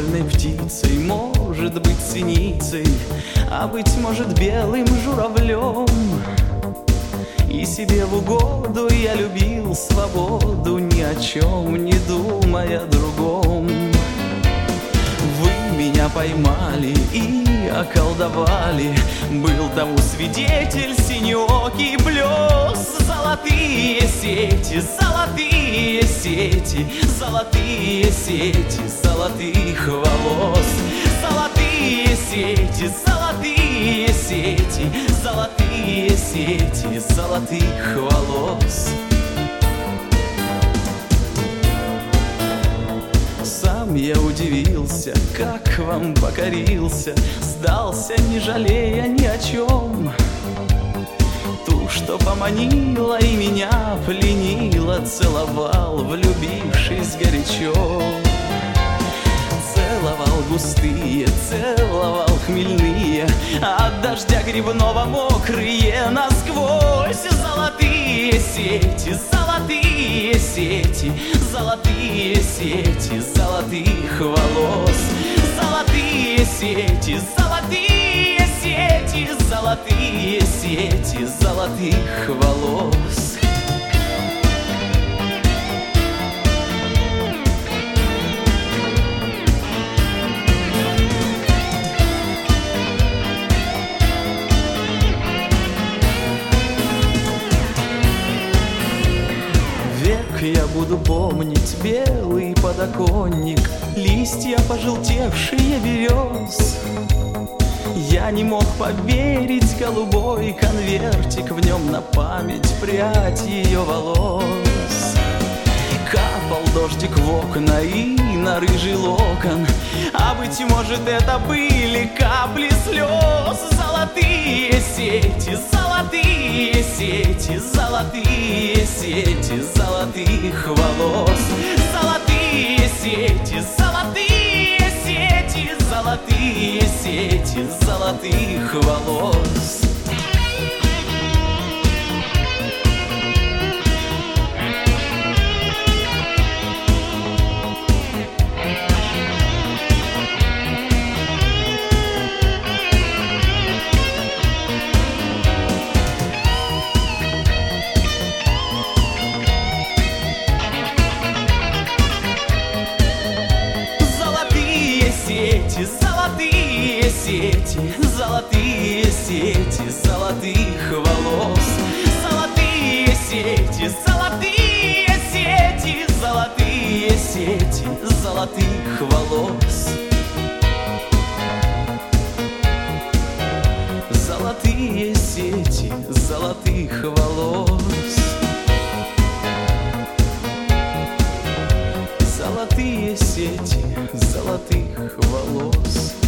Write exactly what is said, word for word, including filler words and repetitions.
черной птицей, может быть синицей, а быть может белым журавлем. И себе в угоду я любил свободу, ни о чем не думая другом. Вы меня поймали и околдовали, был тому свидетель синеокий блёс. Золотые сети, золотые сети, золотые сети золотых волос. Золотые сети, золотые сети, золотые сети золотых волос. Сам я удивился, как вам покорился, сдался, не жалея ни о чем. Ту, что поманила и меня пленила, целовал, влюбившись горячо. Целовал густые, целовал хмельные, от дождя грибного мокрые насквозь. Золотые сети, золотые сети, золотые сети золотых волос. Золотые сети, золотые сети, золотые сети золотых волос. Я буду помнить белый подоконник, листья пожелтевшие берез. Я не мог поверить, голубой конвертик, в нем на память прядь ее волос. Капал дождик в окна и на рыжий локон, а быть может это были капли слез. Золотые сети, золотые сети, золотые сети золотых волос. Золотые сети, золотые сети, золотые сети золотых волос. Золотые сети, золотые сети золотых волос. Золотые сети, золотые сети, золотые сети золотых волос. Золотые сети золотых волос. Золотые сети золотых волос.